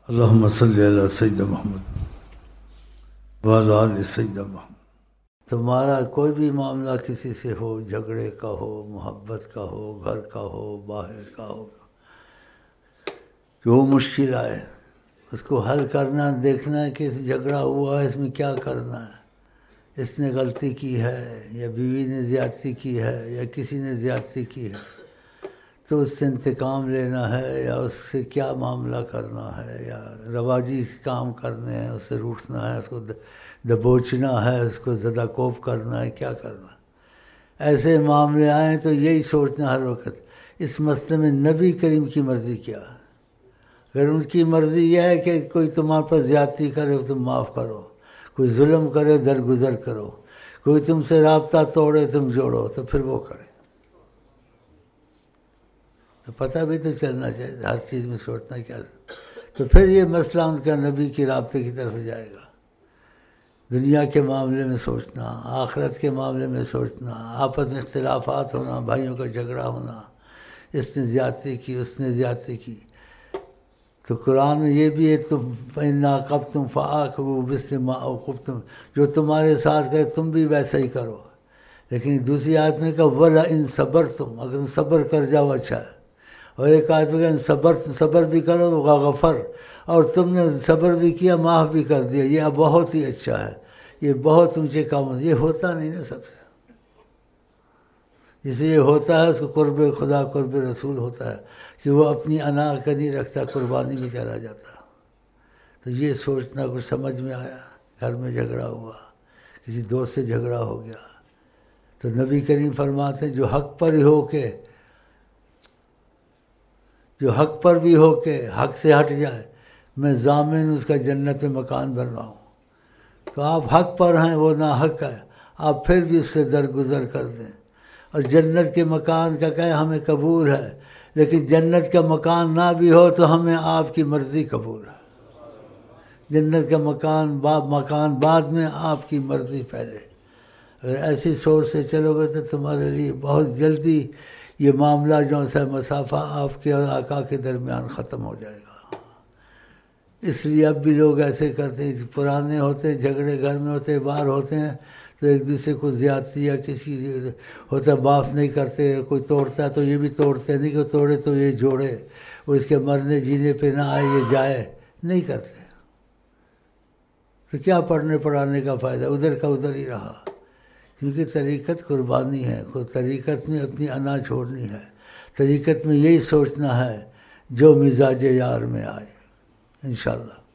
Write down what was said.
اللہم صلی علی سیدنا محمد وعلی آل سیدنا محمد۔ تمہارا کوئی بھی معاملہ کسی سے ہو، جھگڑے کا ہو، محبت کا ہو، گھر کا ہو، باہر کا ہو، جو مشکل آئے اس کو حل کرنا، دیکھنا ہے کہ جھگڑا ہوا ہے، اس میں کیا کرنا ہے، اس نے غلطی کی ہے یا بیوی نے زیادتی کی ہے یا کسی نے زیادتی کی ہے، تو اس سے انتقام لینا ہے یا اس سے کیا معاملہ کرنا ہے، یا رواجی کام کرنے ہیں، اس سے روٹھنا ہے، اس کو دبوچنا ہے، اس کو زدہ کوب کرنا ہے، کیا کرنا ہے۔ ایسے معاملے آئیں تو یہی سوچنا ہر وقت اس مسئلے میں نبی کریم کی مرضی کیا ہے۔ اگر ان کی مرضی یہ ہے کہ کوئی تمہارے پر زیادتی کرے تم معاف کرو، کوئی ظلم کرے درگزر کرو، کوئی تم سے رابطہ توڑے تم جوڑو، تو پھر وہ کرے۔ تو پتہ بھی تو چلنا چاہیے، ہر چیز میں سوچنا کیا، تو پھر یہ مسئلہ ان کا نبی کی رابطے کی طرف جائے گا۔ دنیا کے معاملے میں سوچنا، آخرت کے معاملے میں سوچنا، آپس میں اختلافات ہونا، بھائیوں کا جھگڑا ہونا، اس نے زیادتی کی اس نے زیادتی کی، تو قرآن میں یہ بھی ہے تم فَإِنْ عَاقَبْتُمْ فَعَاقِبُوا بِمِثْلِ مَا عُوقِبْتُمْ، جو تمہارے ساتھ کرے تم بھی ویسا ہی کرو۔ لیکن دوسری آیت میں کہا وَلَئِنْ صَبَرْتُمْ، اگر تم صبر کر جاؤ اچھا ہے، اور ایک آیت میں کہا صبر بھی کرو غفر، اور تم نے صبر بھی کیا معاف بھی کر دیا، یہ بہت ہی اچھا ہے، یہ بہت اونچے کام، یہ ہوتا نہیں نا سب سے۔ جسے یہ ہوتا ہے اس کو قرب خدا قرب رسول ہوتا ہے کہ وہ اپنی انا کا نہیں رکھتا، قربانی میں چلا جاتا۔ تو یہ سوچنا کچھ سمجھ میں آیا، گھر میں جھگڑا ہوا، کسی دوست سے جھگڑا ہو گیا، تو نبی کریم فرماتے ہیں جو حق پر ہی ہو کے، جو حق پر بھی ہو کے حق سے ہٹ جائے، میں ضامن اس کا جنت میں مکان بنواؤں۔ تو آپ حق پر ہیں، وہ ناحق ہے، آپ پھر بھی اس سے درگزر کر دیں، اور جنت کے مکان کا کہیں ہمیں قبول ہے، لیکن جنت کا مکان نہ بھی ہو تو ہمیں آپ کی مرضی قبول ہے۔ جنت کا مکان بعد میں، آپ کی مرضی پہلے۔ اگر ایسی سوچ سے چلو گے تو تمہارے لیے بہت جلدی یہ معاملہ جو ہے مسافہ آپ کے اور آقا کے درمیان ختم ہو جائے گا۔ اس لیے اب بھی لوگ ایسے کرتے ہیں، پرانے ہوتے ہیں، جھگڑے گھر میں ہوتے ہیں، باہر ہوتے ہیں، تو ایک دوسرے کو زیادتی یا کسی ہوتا ہے معاف نہیں کرتے، کوئی توڑتا ہے تو یہ بھی توڑتے نہیں کہ توڑے تو یہ جوڑے، وہ اس کے مرنے جینے پہ نہ آئے یہ جائے، نہیں کرتے۔ تو کیا پڑھنے پڑھانے کا فائدہ، ادھر کا ادھر ہی رہا، کیونکہ طریقت قربانی ہے، طریقت میں اپنی انا چھوڑنی ہے، طریقت میں یہی سوچنا ہے جو مزاج یار میں آئے، انشاءاللہ۔